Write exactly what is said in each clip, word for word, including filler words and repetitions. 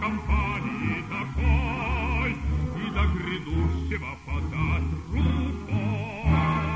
компании такой и до грядущего подать рукой.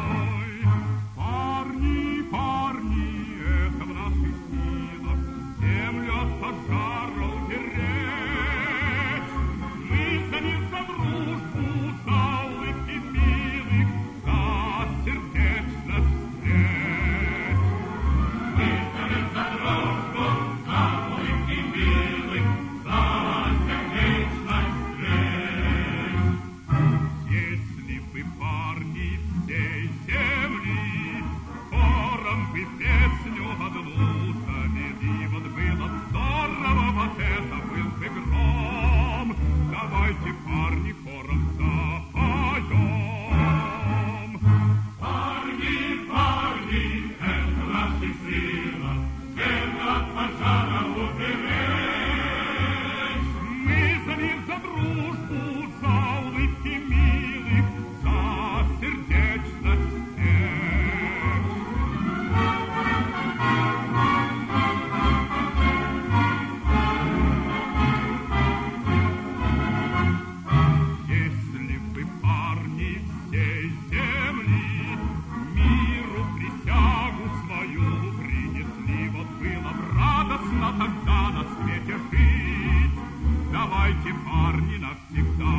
Парни, парни, это в наших силах землю от пожара уберечь. Мы за них за дружбу, за улыбки милых, за сердечность встреч. Мы за них за дружбу, за улыбки милых, за сердечность встреч. Если бы парни всей земли хором бы песню одну завели, вот было здорово, вот это был бы гром. Давайте, парни, хором запоем. Парни, парни, это наши сила, землю от пожара уберечь. Мы за них за дружбу, за улыбки милых, за сердечность встреч. Если бы парни всей земли миру присягу свою принесли, вот было б радостно тогда на свете жить. Давайте, парни, навсегда